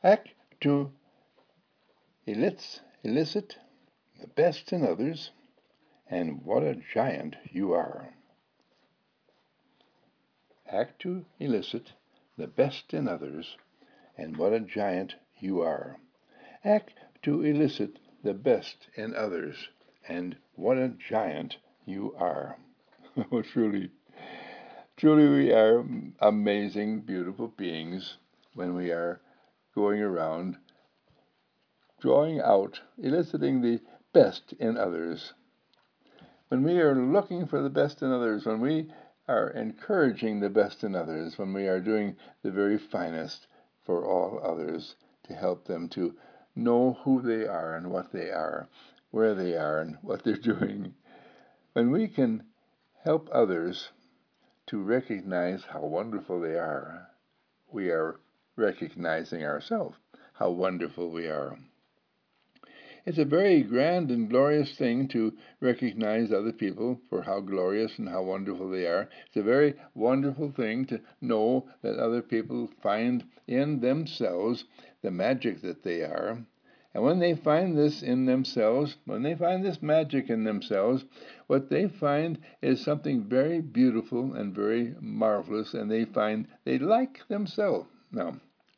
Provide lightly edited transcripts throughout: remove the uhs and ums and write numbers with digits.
Act to elicit the best in others, and what a giant you are. Act to elicit the best in others, and what a giant you are. Act to elicit the best in others, and what a giant you are. Oh, truly, truly, we are amazing, beautiful beings when we are going around drawing out, eliciting the best in others. When we are looking for the best in others, when we are encouraging the best in others, when we are doing the very finest for all others to help them to know who they are and what they are, where they are and what they're doing, when we can help others to recognize how wonderful they are, we are recognizing ourselves how wonderful we are. It's a very grand and glorious thing to recognize other people for how glorious and how wonderful they are. It's a very wonderful thing to know that other people find in themselves the magic that they are. And when they find this in themselves, when they find this magic in themselves, what they find is something very beautiful and very marvelous, and they find they like themselves. Now,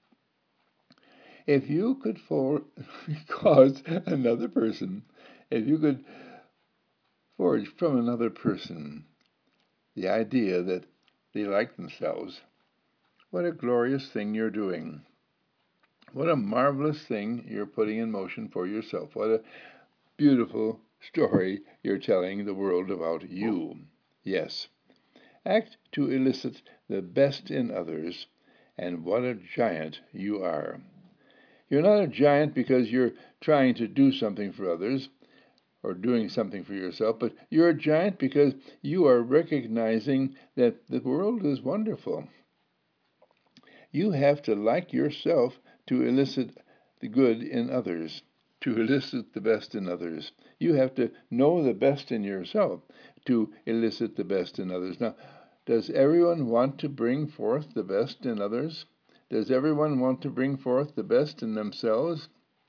if you could cause another person, if you could forge from another person the idea that they like themselves, what a glorious thing you're doing. What a marvelous thing you're putting in motion for yourself. What a beautiful story you're telling the world about you. Yes, act to elicit the best in others, and what a giant you are. You're not a giant because you're trying to do something for others or doing something for yourself, but you're a giant because you are recognizing that the world is wonderful. You have to like yourself to elicit the good in others, to elicit the best in others. You have to know the best in yourself to elicit the best in others. Now, does everyone want to bring forth the best in others? Does everyone want to bring forth the best in themselves?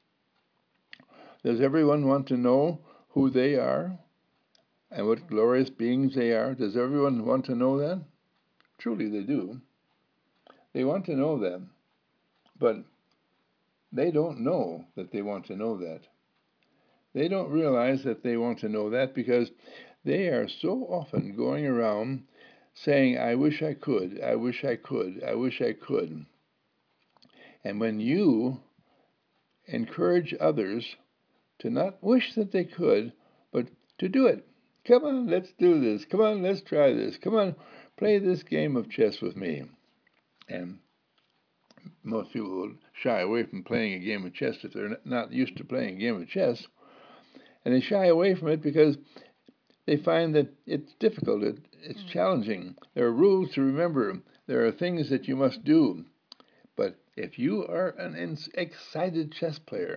Does everyone want to know who they are and what glorious beings they are? Does everyone want to know that? Truly they do. They want to know that, but they don't know that they want to know that. They don't realize that they want to know that because they are so often going around saying, I wish I could, I wish I could, I wish I could. And when you encourage others to not wish that they could, but to do it. Come on, let's do this. Come on, let's try this. Come on, play this game of chess with me. And most people will shy away from playing a game of chess if they're not used to playing a game of chess. And they shy away from it because they find that it's difficult, it's challenging. There are rules to remember. There are things that you must do. But if you are an excited chess player,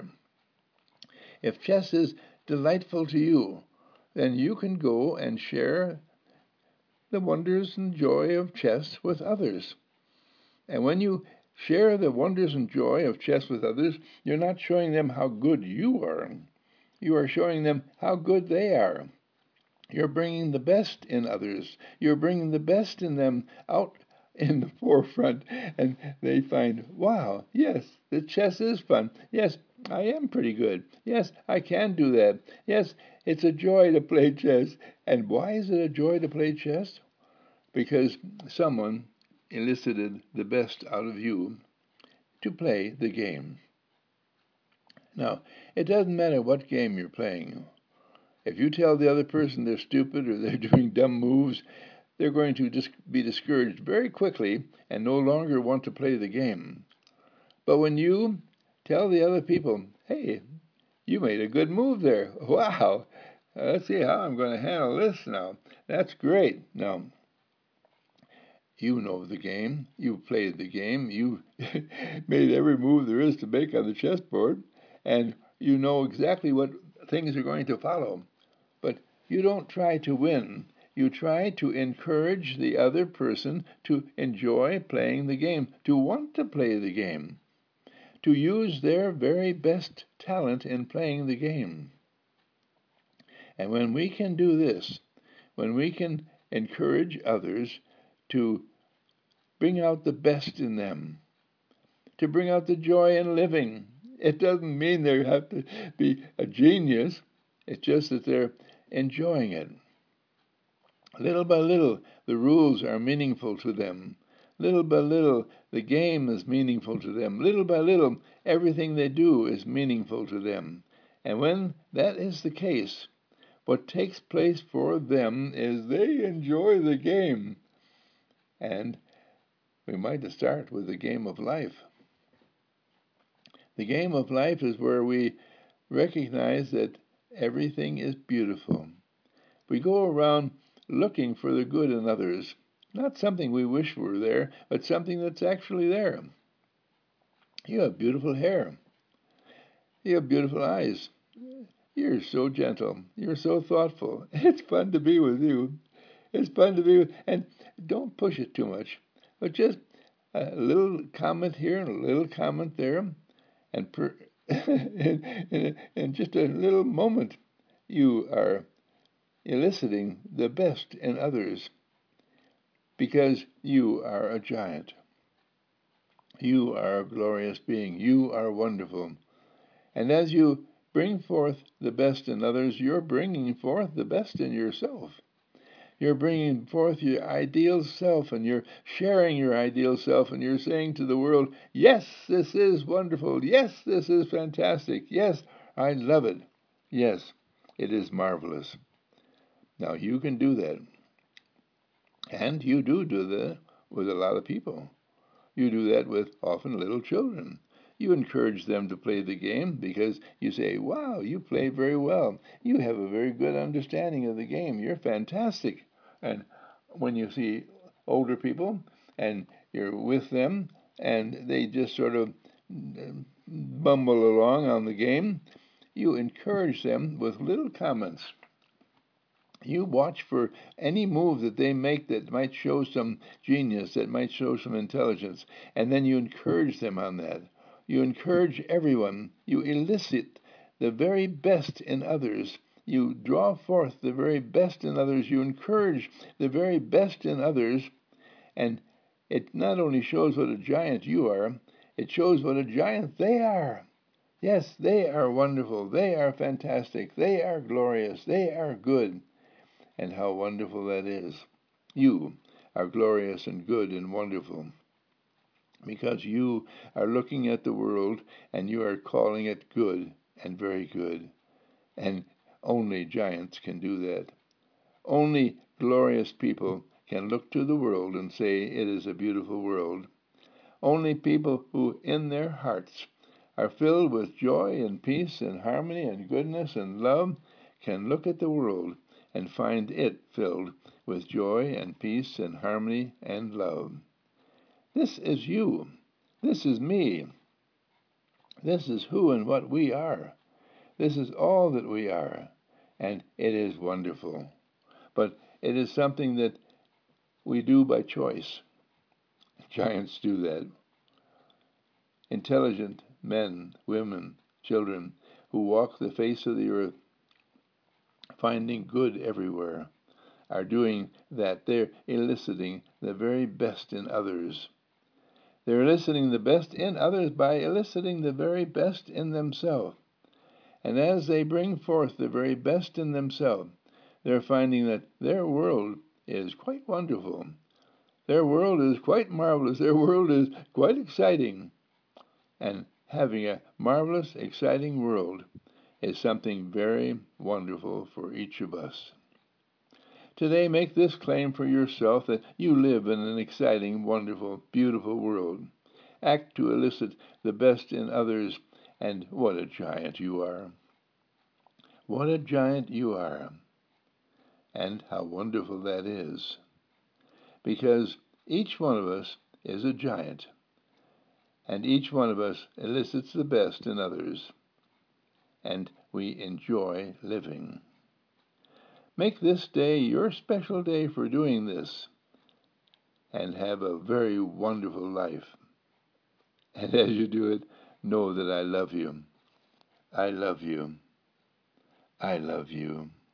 if chess is delightful to you, then you can go and share the wonders and joy of chess with others. And when you share the wonders and joy of chess with others, you're not showing them how good you are. You are showing them how good they are. You're bringing the best in others. You're bringing the best in them out in the forefront, and they find, wow, yes, the chess is fun. Yes, I am pretty good. Yes, I can do that. Yes, it's a joy to play chess. And why is it a joy to play chess? Because someone elicited the best out of you to play the game. Now, it doesn't matter what game you're playing. If you tell the other person they're stupid or they're doing dumb moves, they're going to be discouraged very quickly and no longer want to play the game. But when you tell the other people, hey, you made a good move there. Wow. Let's see how I'm going to handle this now. That's great. Now, you know the game. You played the game. You made every move there is to make on the chessboard. And you know exactly what things are going to follow. But you don't try to win. You try to encourage the other person to enjoy playing the game, to want to play the game. to use their very best talent in playing the game. And when we can do this, when we can encourage others to bring out the best in them, to bring out the joy in living, it doesn't mean they have to be a genius. It's just that they're enjoying it. Little by little, the rules are meaningful to them. Little by little, the game is meaningful to them. Little by little, everything they do is meaningful to them. And when that is the case, what takes place for them is they enjoy the game. And we might start with the game of life. The game of life is where we recognize that everything is beautiful. We go around looking for the good in others, not something we wish were there, but something that's actually there. You have beautiful hair. You have beautiful eyes. You're so gentle. You're so thoughtful. It's fun to be with you. It's fun to be with, and don't push it too much, but just a little comment here and a little comment there, and in just a little moment, you are eliciting the best in others, because you are a giant. You are a glorious being. You are wonderful. And as you bring forth the best in others, you're bringing forth the best in yourself. You're bringing forth your ideal self, and you're sharing your ideal self, and you're saying to the world, yes, this is wonderful. Yes, this is fantastic. Yes, I love it. Yes, it is marvelous. Now, you can do that. And you do that with a lot of people. You do that with often little children. You encourage them to play the game because you say, wow, you play very well. You have a very good understanding of the game. You're fantastic. And when you see older people and you're with them and they just sort of bumble along on the game, you encourage them with little comments. You watch for any move that they make that might show some genius, that might show some intelligence, and then you encourage them on that. You encourage everyone. You elicit the very best in others. You draw forth the very best in others. You encourage the very best in others. And it not only shows what a giant you are, it shows what a giant they are. Yes, they are wonderful. They are fantastic. They are glorious. They are good. And how wonderful that is. You are glorious and good and wonderful because you are looking at the world and you are calling it good and very good. And only giants can do that. Only glorious people can look to the world and say it is a beautiful world. Only people who in their hearts are filled with joy and peace and harmony and goodness and love can look at the world and find it filled with joy and peace and harmony and love. This is you. This is me. This is who and what we are. This is all that we are. And it is wonderful. But it is something that we do by choice. Giants do that. Intelligent men, women, children who walk the face of the earth, finding good everywhere, are doing that. They're eliciting the very best in others. They're eliciting the best in others by eliciting the very best in themselves. And as they bring forth the very best in themselves, they're finding that their world is quite wonderful. Their world is quite marvelous. Their world is quite exciting. And having a marvelous, exciting world is something very wonderful for each of us. Today, make this claim for yourself that you live in an exciting, wonderful, beautiful world. Act to elicit the best in others, and what a giant you are. What a giant you are. And how wonderful that is. Because each one of us is a giant, and each one of us elicits the best in others, and we enjoy living. Make this day your special day for doing this, and have a very wonderful life. And as you do it, know that I love you. I love you. I love you.